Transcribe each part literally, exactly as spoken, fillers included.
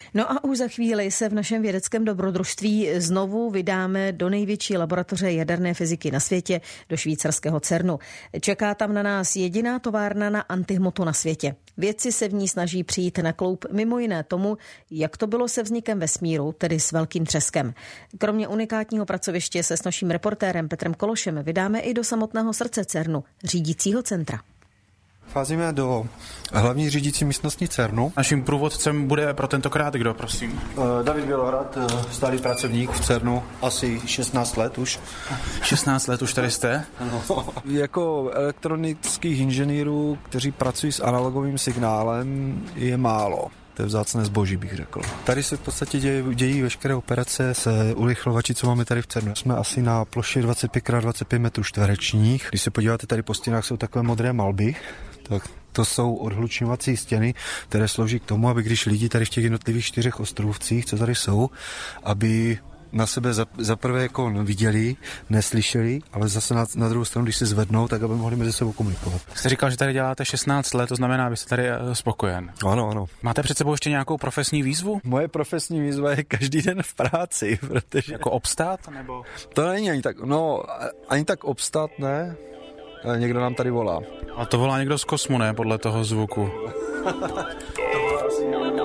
No a už za chvíli se v našem vědeckém dobrodružství znovu vydáme do největší laboratoře jaderné fyziky na světě, do švýcarského CERNu. Čeká tam na nás jediná továrna na antihmotu na světě. Vědci se v ní snaží přijít na kloub mimo jiné tomu, jak to bylo se vznikem vesmíru, tedy s velkým třeskem. Kromě unikátního pracoviště se s naším reportérem Petrem Kološem vydáme i do samotného srdce CERNu, řídícího centra. Vcházíme do hlavní řídící místnosti CERNu. Naším průvodcem bude pro tentokrát kdo, prosím? Uh, David Bělohrad, stálý pracovník v CERNu, asi šestnáct let už. šestnáct let už tady jste? No. Jako elektronických inženýrů, kteří pracují s analogovým signálem, je málo. To je vzácné zboží, bych řekl. Tady se v podstatě dějí, dějí veškeré operace se urychlovači, co máme tady v CERNu. Jsme asi na ploše dvacet pět krát dvacet pět metrů čtverečních. Když se podíváte, tady po stěnách jsou takové modré malby, tak to jsou odhlučňovací stěny, které slouží k tomu, aby když lidi tady v těch jednotlivých čtyřech ostrovcích, co tady jsou, aby na sebe zaprvé jako viděli, neslyšeli, ale zase na, na druhou stranu, když se zvednou, tak aby mohli mezi sebou komunikovat. Jste říkal, že tady děláte šestnáct let, to znamená, že jste tady spokojen. Ano, ano. Máte před sebou ještě nějakou profesní výzvu? Moje profesní výzva je každý den v práci, protože... Jako obstát, nebo? To není ani tak, no, ani tak obstát, ne. Někdo nám tady volá. A to volá někdo z kosmu, ne, podle toho zvuku? To volá asi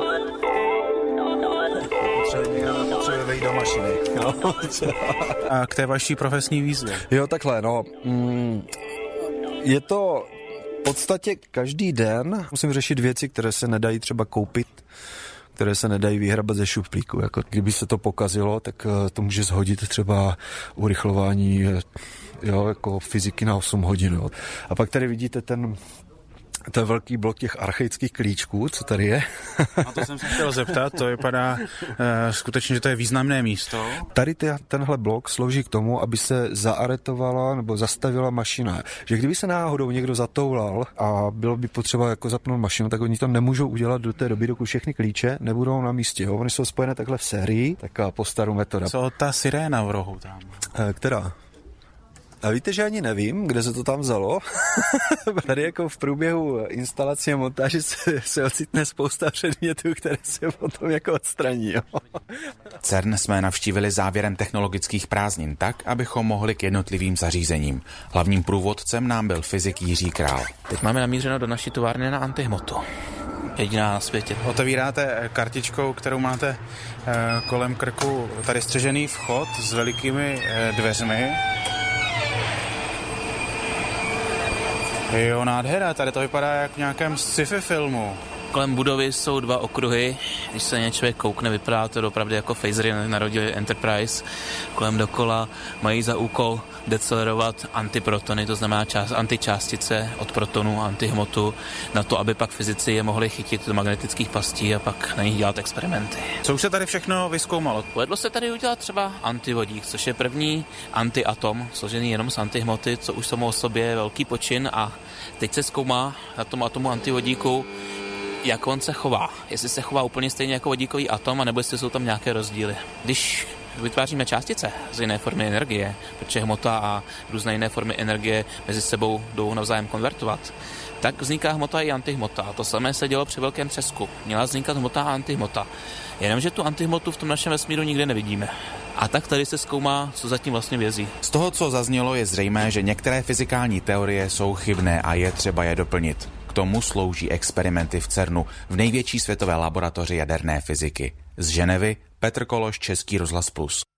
potřebuje vejít do mašiny. Jo? A k té vaší profesní výzvě? Jo, takhle, no. Mm, je to v podstatě každý den musím řešit věci, které se nedají třeba koupit, které se nedají vyhrabat ze šuplíku. Jako kdyby se to pokazilo, tak to může zhodit třeba urychlování, jo, jako fyziky na osm hodin. Jo. A pak tady vidíte ten To je velký blok těch archaických klíčků, co tady je. A to jsem se chtěl zeptat, to vypadá e, skutečně, že to je významné místo. Tady te, tenhle blok slouží k tomu, aby se zaaretovala nebo zastavila mašina. Že kdyby se náhodou někdo zatoulal a bylo by potřeba jako zapnout mašinu, tak oni to nemůžou udělat do té doby, dokud všechny klíče nebudou na místě. Jo? Oni jsou spojené takhle v sérii, taková po starou metoda. Co ta siréna v rohu tam? E, která? A víte, že ani nevím, kde se to tam vzalo. Tady jako v průběhu instalace a montáže se, se ocitne spousta předmětů, které se potom jako odstraní. Jo. CERN jsme navštívili závěrem technologických prázdnin tak, abychom mohli k jednotlivým zařízením. Hlavním průvodcem nám byl fyzik Jiří Král. Teď máme namířeno do naší továrny na antihmotu. Jediná na světě. Otevíráte kartičkou, kterou máte kolem krku, tady střežený vchod s velikými dveřmi. Jo, nádhera, tady to vypadá jak v nějakém sci-fi filmu. Kolem budovy jsou dva okruhy, když se na ně člověk koukne, vypadá to opravdu jako phasery narodili Enterprise. Kolem dokola mají za úkol decelerovat antiprotony, to znamená část, antičástice od protonu, antihmotu, na to, aby pak fyzici je mohli chytit do magnetických pastí a pak na nich dělat experimenty. Co už se tady všechno vyzkoumalo? Povedlo se tady udělat třeba antivodík, což je první antiatom, složený jenom z antihmoty, co už samo o sobě je velký počin a teď se zkoumá na tom atomu antivodíku, jak on se chová. Jestli se chová úplně stejně jako vodíkový atom, anebo jestli jsou tam nějaké rozdíly. Když vytváříme částice z jiné formy energie, protože hmota a různé jiné formy energie mezi sebou jdou navzájem konvertovat, tak vzniká hmota i antihmota. A to samé se dělo při velkém třesku. Měla vznikat hmota a antihmota. Jenomže tu antihmotu v tom našem vesmíru nikde nevidíme. A tak tady se zkoumá, co zatím vlastně vězí. Z toho, co zaznělo, je zřejmé, že některé fyzikální teorie jsou chybné a je třeba je doplnit. K tomu slouží experimenty v CERNu, v největší světové laboratoři jaderné fyziky. Z Ženevy Petr Kološ, Český rozhlas Plus.